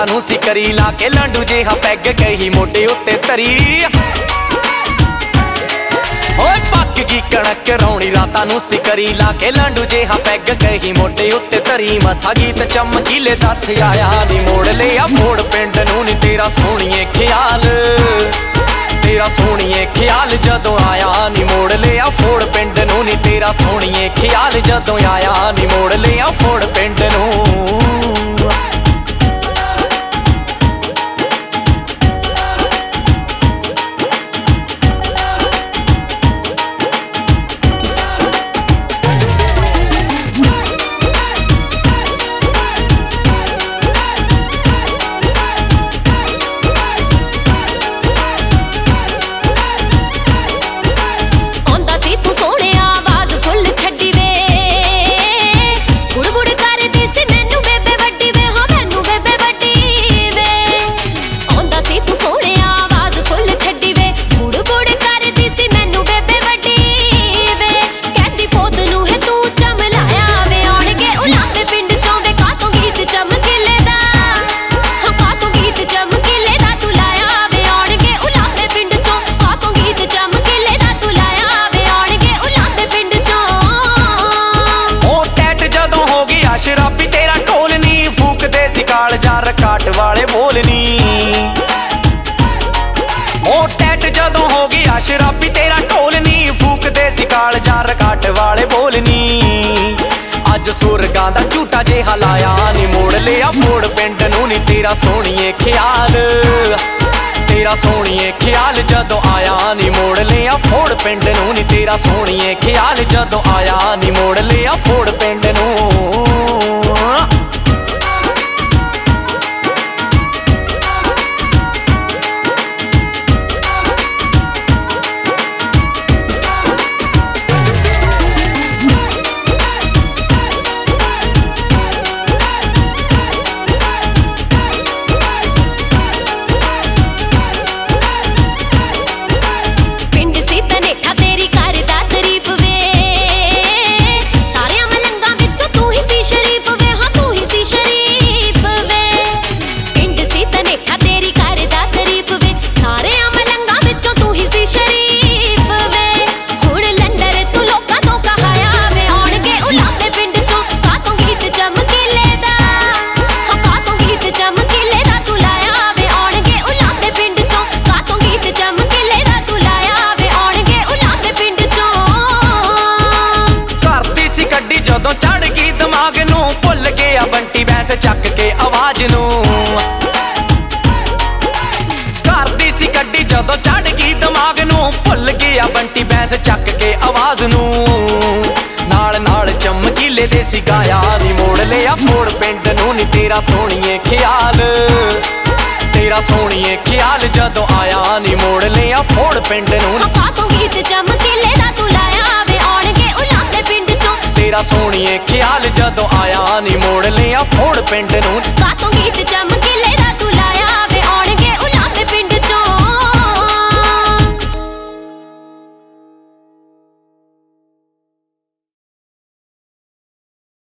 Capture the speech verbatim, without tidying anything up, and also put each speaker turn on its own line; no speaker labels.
ਰਾਤਾਂ ਨੂੰ ਸਿਕਰੀ ਲਾ ਕੇ ਲਾਂਡੂ ਜਿਹਾ ਪੈਗ ਕਹੀ ਮੋਢੇ ਉੱਤੇ ਧਰੀ ਓਏ ਪੱਕ ਗਈ ਕਣਕ ਰੌਣੀ ਰਾਤਾਂ ਨੂੰ ਸਿਕਰੀ ਲਾ ਕੇ ਲਾਂਡੂ ਜਿਹਾ ਪੈਗ ਕਹੀ ਮੋਢੇ ਉੱਤੇ ਧਰੀ ਮਸਾ ਗੀਤ ਚਮਕੀਲੇ ਦੱਥ ਆਇਆ ਨੀ ਮੋੜ ਲਿਆ ਫੋੜ ਪਿੰਡ ਨੂੰ ਨੀ ਤੇਰਾ ਸੋਹਣੀਏ ਖਿਆਲ ਤੇਰਾ ਸੋਹਣੀਏ ਖਿਆਲ ਜਦੋਂ ਆਇਆ ਨੀ ਮੋੜ ਲਿਆ ਫੋੜ ਪਿੰਡ ਨੂੰ ਨੀ ਤੇਰਾ ਸੋਹਣੀਏ ਖਿਆਲ ਜਦੋਂ ਆਇਆ ਨੀ ਮੋੜ ਲਿਆ ਫੋੜ ਪਿੰਡ ਨੂੰ ਸ਼ਰਾਬੀ ਤੇਰਾ ਢੋਲ ਨੀ ਫੂਕਦੇ ਸੀ ਕਾਲ ਜਾ ਰਕਾਟ ਵਾਲੇ ਬੋਲ ਨੀ ਉਹ ਟੈਟ ਜਦੋਂ ਹੋ ਗਿਆ ਸ਼ਰਾਬੀ ਤੇਰਾ ਢੋਲ ਨੀ ਫੂਕਦੇ ਸੀ ਕਾਲ ਜਾ ਰਕਾਟ ਵਾਲੇ ਬੋਲ ਨੀ ਅੱਜ ਸੁਰਗਾਂ ਦਾ ਝੂਟਾ ਜਿਹਾ ਲਾਇਆ ਨੀ ਮੋੜ ਲਿਆ ਫੋੜ ਪਿੰਡ ਨੂੰ ਨੀ ਤੇਰਾ ਸੋਹਣੀਏ ਖਿਆਲ ਤੇਰਾ ਸੋਹਣੀਏ ਖਿਆਲ ਜਦੋਂ ਆਇਆ ਨੀ ਮੋੜ ਲਿਆ ਫੋੜ ਪਿੰਡ ਨੂੰ ਨੀ ਤੇਰਾ ਸੋਹਣੀਏ ਖਿਆਲ ਜਦੋਂ ਆਇਆ ਨੀ ਮੋੜ ਲਿਆ ਫੋੜ ਪਿੰਡ ਨੂੰ ਜਦੋਂ ਚੜ ਗਈ ਦਿਮਾਗ ਨੂੰ ਭੁੱਲ ਗਿਆ ਬੰਟੀ ਬੈਸ ਚੱਕ ਕੇ ਆਵਾਜ਼ ਨੂੰ ਕਰਦੀ ਸੀ ਗੱਡੀ ਜਦੋਂ ਚੜ ਗਈ ਦਿਮਾਗ ਨੂੰ ਭੁੱਲ ਗਿਆ ਬੰਟੀ ਬੈਸ ਚੱਕ ਕੇ ਆਵਾਜ਼ ਨੂੰ ਨਾਲ ਨਾਲ ਚਮਕੀਲੇ ਦੇ ਸੀ ਗਾਇਆ ਨੀ ਮੋੜ ਲਿਆ ਫੋੜ ਪਿੰਡ ਨੂੰ ਨੀ ਤੇਰਾ ਸੋਹਣੀਏ ਖਿਆਲ ਤੇਰਾ ਸੋਹਣੀਏ ਖਿਆਲ ਜਦੋਂ ਆਇਆ ਨੀ ਮੋੜ ਲਿਆ ਫੋੜ ਪਿੰਡ ਨੂੰ
ਹਪਾ ਤੋਂ ਗੀਤ ਚਮਕੀਲੇ ਦਾ ਤੂੰ ਲਾਇਆ ਵੇ ਆਉਣਗੇ ਉਲਾਦੇ ਪਿੰਡ ਚੋਂ
ਤੇਰਾ ਸੋਹਣੀਏ ਖਿਆਲ ਜਦੋਂ ਆਇਆ ਨੀ ਮੋੜ ਲਿਆ ਫੋੜ ਪਿੰਡ ਨੂੰ
ਕਾਤੋਂ ਗੀਤ ਚਮ